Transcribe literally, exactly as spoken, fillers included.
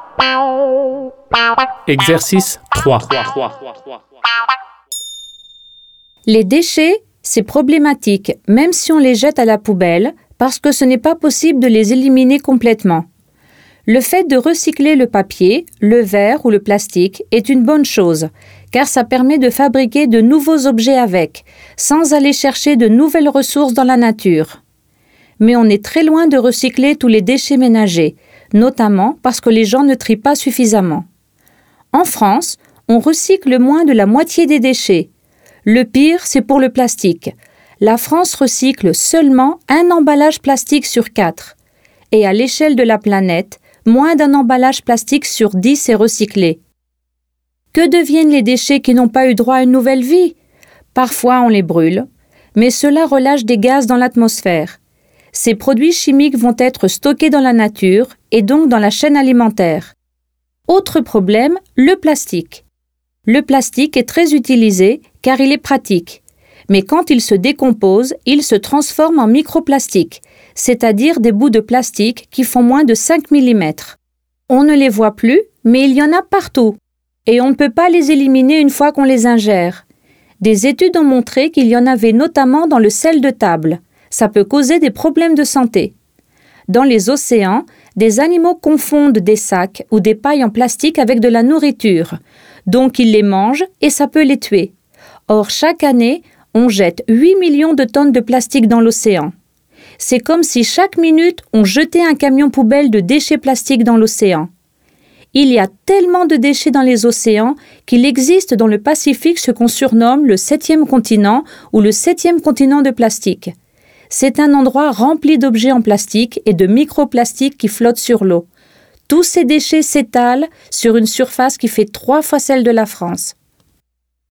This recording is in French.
Exercice trois. Les déchets, c'est problématique, même si on les jette à la poubelle, parce que ce n'est pas possible de les éliminer complètement. Le fait de recycler le papier, le verre ou le plastique est une bonne chose, car ça permet de fabriquer de nouveaux objets avec, sans aller chercher de nouvelles ressources dans la nature. Mais on est très loin de recycler tous les déchets ménagers, notamment parce que les gens ne trient pas suffisamment. En France, on recycle moins de la moitié des déchets. Le pire, c'est pour le plastique. La France recycle seulement un emballage plastique sur quatre. Et à l'échelle de la planète, moins d'un emballage plastique sur dix est recyclé. Que deviennent les déchets qui n'ont pas eu droit à une nouvelle vie? Parfois, on les brûle, mais cela relâche des gaz dans l'atmosphère. Ces produits chimiques vont être stockés dans la nature et donc dans la chaîne alimentaire. Autre problème, le plastique. Le plastique est très utilisé car il est pratique. Mais quand il se décompose, il se transforme en microplastique, c'est-à-dire des bouts de plastique qui font moins de cinq millimètres. On ne les voit plus, mais il y en a partout. Et on ne peut pas les éliminer une fois qu'on les ingère. Des études ont montré qu'il y en avait notamment dans le sel de table. Ça peut causer des problèmes de santé. Dans les océans, des animaux confondent des sacs ou des pailles en plastique avec de la nourriture. Donc ils les mangent et ça peut les tuer. Or, chaque année, on jette huit millions de tonnes de plastique dans l'océan. C'est comme si chaque minute, on jetait un camion poubelle de déchets plastiques dans l'océan. Il y a tellement de déchets dans les océans qu'il existe dans le Pacifique ce qu'on surnomme le septième continent ou le septième continent de plastique. C'est un endroit rempli d'objets en plastique et de microplastiques qui flottent sur l'eau. Tous ces déchets s'étalent sur une surface qui fait trois fois celle de la France.